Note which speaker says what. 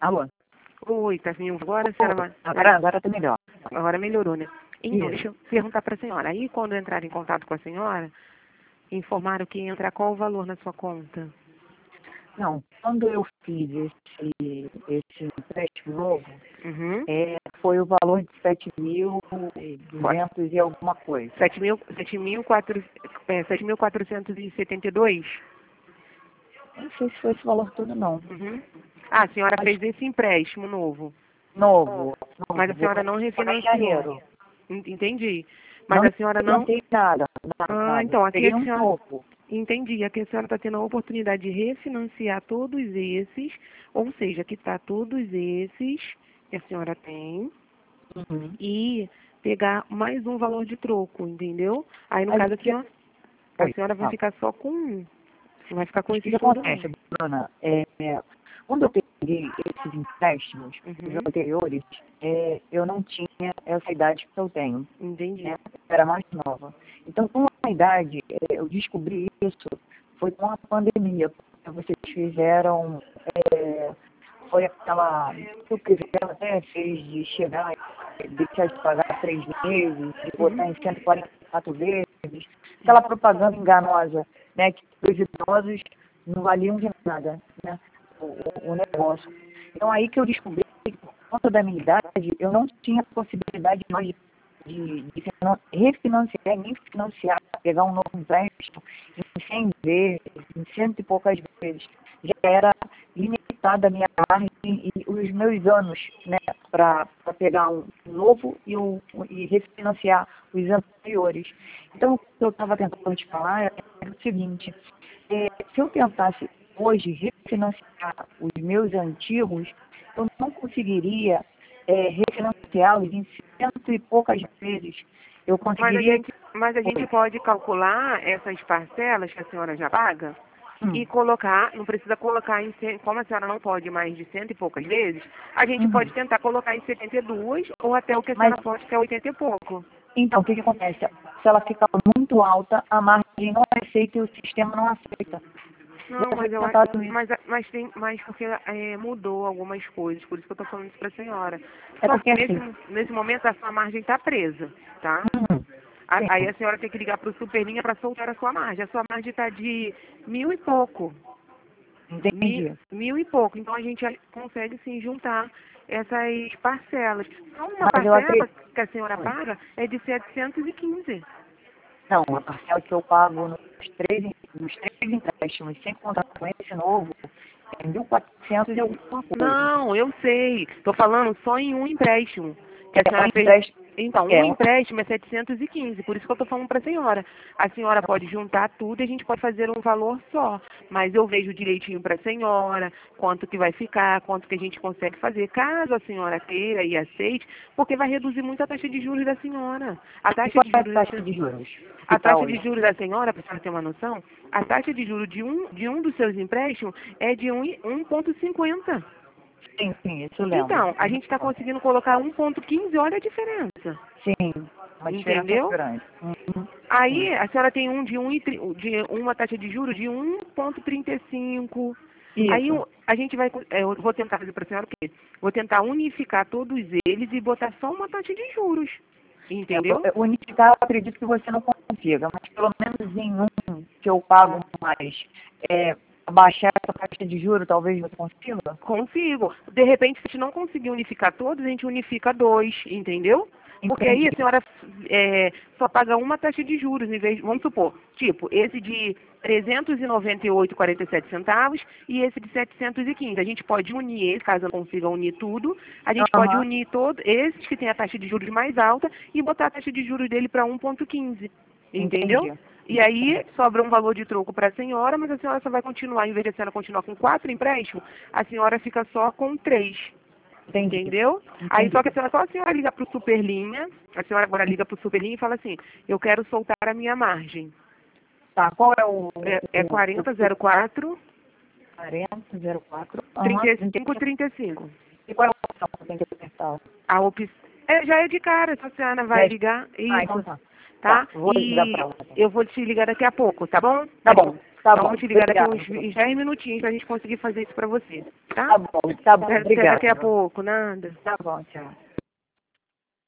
Speaker 1: Alô?
Speaker 2: Oi, tá vindo agora, a senhora vai...
Speaker 1: Agora tá melhor.
Speaker 2: Agora melhorou, né? Então,
Speaker 1: Isso.
Speaker 2: deixa eu perguntar para a senhora. Aí, quando entrar em contato com a senhora, informaram que ia entrar qual o valor na sua conta?
Speaker 1: Não, quando eu fiz esse empréstimo novo,
Speaker 2: Uhum.
Speaker 1: foi o valor de 7.200 e alguma coisa.
Speaker 2: 7.472?
Speaker 1: Eu não sei se foi esse valor todo, não.
Speaker 2: Uhum. Ah, a senhora
Speaker 1: Mas
Speaker 2: fez esse empréstimo novo,
Speaker 1: novo.
Speaker 2: mas a
Speaker 1: Vou
Speaker 2: senhora não
Speaker 1: pagar em
Speaker 2: refinanciou.
Speaker 1: janeiro.
Speaker 2: Entendi. Mas
Speaker 1: Não
Speaker 2: a senhora não...
Speaker 1: financei nada,
Speaker 2: Ah,
Speaker 1: nada.
Speaker 2: então, aqui
Speaker 1: Peguei
Speaker 2: a
Speaker 1: um
Speaker 2: senhora...
Speaker 1: novo.
Speaker 2: Entendi. Aqui a senhora está tendo a oportunidade de refinanciar todos esses, ou seja, quitar todos esses que a senhora tem
Speaker 1: Uhum.
Speaker 2: e pegar mais um valor de troco, entendeu? Aí, no
Speaker 1: Mas
Speaker 2: caso,
Speaker 1: o que...
Speaker 2: a
Speaker 1: Oi,
Speaker 2: senhora vai
Speaker 1: fala.
Speaker 2: ficar só com um. Não vai ficar com
Speaker 1: Mas o que
Speaker 2: esses todos, não.
Speaker 1: acontece, Bruna? Quando eu peguei esses empréstimos, os
Speaker 2: Uhum.
Speaker 1: anteriores, eu não tinha essa idade que eu tenho,
Speaker 2: Entendi.
Speaker 1: né? Eu era mais nova. Então, com a idade, eu descobri isso, foi com a pandemia, porque vocês fizeram, foi aquela, que o Crivella até fez de chegar, deixar de pagar 3 meses, de botar em 144 vezes, aquela propaganda enganosa, né, que os idosos não valiam de nada, né, o negócio. Então aí que eu descobri que por conta da minha idade, eu não tinha possibilidade mais refinanciar, nem financiar, pegar um novo empréstimo em 100 vezes, em cento e poucas vezes. Já era limitada a minha margem e os meus anos, né, para pegar um novo e refinanciar os anteriores. Então, o que eu estava tentando te falar era o seguinte, se eu tentasse hoje refinanciar os meus antigos, eu não conseguiria refinanciá-los em cento e poucas vezes. Eu
Speaker 2: Mas a
Speaker 1: conseguiria...
Speaker 2: gente, mas a gente pode calcular essas parcelas que a senhora já paga e colocar, não precisa colocar como a senhora não pode mais de cento e poucas vezes, a gente
Speaker 1: Uhum.
Speaker 2: pode tentar colocar em 72 ou até o que a
Speaker 1: Mas,
Speaker 2: senhora pode, que é 80 e pouco.
Speaker 1: então, o que acontece? Se ela ficar muito alta, a margem não aceita e o sistema não aceita.
Speaker 2: Não,
Speaker 1: Já foi
Speaker 2: mas eu acho,
Speaker 1: tentado isso.
Speaker 2: mas porque mudou algumas coisas, por isso que eu estou falando isso para a senhora.
Speaker 1: É
Speaker 2: Só
Speaker 1: porque
Speaker 2: que
Speaker 1: assim...
Speaker 2: nesse momento a sua margem está presa, tá?
Speaker 1: Uhum.
Speaker 2: Aí
Speaker 1: Sim,
Speaker 2: a senhora tem que ligar para o Superlinha para soltar a sua margem. A sua margem está de 1.000 e pouco.
Speaker 1: entendi.
Speaker 2: 1.000 e pouco. Então a gente consegue sim juntar essas parcelas. Só uma
Speaker 1: Mas eu
Speaker 2: parcela
Speaker 1: acredito...
Speaker 2: que a senhora paga é de 715.
Speaker 1: Não, a parcela que eu pago nos três empréstimos, sem contar com esse novo, é 1.400 e alguma coisa.
Speaker 2: Não, eu sei. Estou falando só em um empréstimo. Que a
Speaker 1: É um
Speaker 2: senhora fez.
Speaker 1: empréstimo...
Speaker 2: Então, um
Speaker 1: É,
Speaker 2: empréstimo é 715, por isso que eu estou falando para a senhora. A senhora pode juntar tudo e a gente pode fazer um valor só. Mas eu vejo direitinho para a senhora, quanto que vai ficar, quanto que a gente consegue fazer, caso a senhora queira e aceite, porque vai reduzir muito a taxa de juros da senhora. A
Speaker 1: e
Speaker 2: taxa
Speaker 1: qual
Speaker 2: de
Speaker 1: é a
Speaker 2: juros da
Speaker 1: taxa
Speaker 2: senhora.
Speaker 1: de juros que
Speaker 2: A
Speaker 1: está
Speaker 2: taxa de
Speaker 1: hoje?
Speaker 2: juros da senhora, para a senhora ter uma noção, a taxa de juros de um dos seus empréstimos é de 1,50.
Speaker 1: Sim, isso eu lembro.
Speaker 2: Então, a gente está conseguindo colocar 1,15, olha a diferença.
Speaker 1: Sim, uma diferença
Speaker 2: Entendeu?
Speaker 1: grande. Uhum. Sim.
Speaker 2: Aí a senhora tem de uma taxa de juros de 1,35. Aí
Speaker 1: Isso.
Speaker 2: a gente vai, eu vou tentar fazer para a senhora o quê? Vou tentar unificar todos eles e botar só uma taxa de juros. Entendeu?
Speaker 1: Unificar, eu acredito que você não consiga, mas pelo menos em um que eu pago mais, abaixar essa taxa de juros, talvez você consiga?
Speaker 2: Consigo. De repente, se a gente não conseguir unificar todos, a gente unifica dois, entendeu? Porque aí
Speaker 1: Entendi.
Speaker 2: a senhora só paga uma taxa de juros, em vez, vamos supor, tipo, esse de 398,47 centavos e esse de 715. A gente pode unir eles, caso não consiga unir tudo, a gente pode
Speaker 1: Aham,
Speaker 2: unir todos esses que têm a taxa de juros mais alta e botar a taxa de juros dele para 1,15. Entendeu?
Speaker 1: entendi.
Speaker 2: E aí sobra um valor de troco para a senhora, mas a senhora só vai continuar, em vez de a senhora continuar com 4 empréstimos, a senhora fica só com 3.
Speaker 1: Entendi.
Speaker 2: Entendeu? Aí
Speaker 1: Entendi.
Speaker 2: só que só a senhora liga para o Superlinha, a senhora agora liga para o Superlinha e fala assim, eu quero soltar a minha margem.
Speaker 1: Tá, qual é o,
Speaker 2: É
Speaker 1: o, o,
Speaker 2: 4004
Speaker 1: 4004? Aham,
Speaker 2: 35
Speaker 1: 35.
Speaker 2: 35.
Speaker 1: E qual é a opção que eu tenho que apertar?
Speaker 2: A opção já é de cara, só a senhora vai ligar
Speaker 1: Ah, então
Speaker 2: isso,
Speaker 1: tá. Tá,
Speaker 2: tá?
Speaker 1: vou ligar pra
Speaker 2: E
Speaker 1: ela. Então.
Speaker 2: eu vou te ligar daqui a pouco, tá bom?
Speaker 1: Tá bom. Tá
Speaker 2: Então,
Speaker 1: bom,
Speaker 2: vou te ligar daqui
Speaker 1: obrigada.
Speaker 2: uns 10 minutinhos pra gente conseguir fazer isso pra você, tá?
Speaker 1: Tá bom,
Speaker 2: Até
Speaker 1: obrigada.
Speaker 2: daqui a pouco, nada.
Speaker 1: Tá bom, tchau.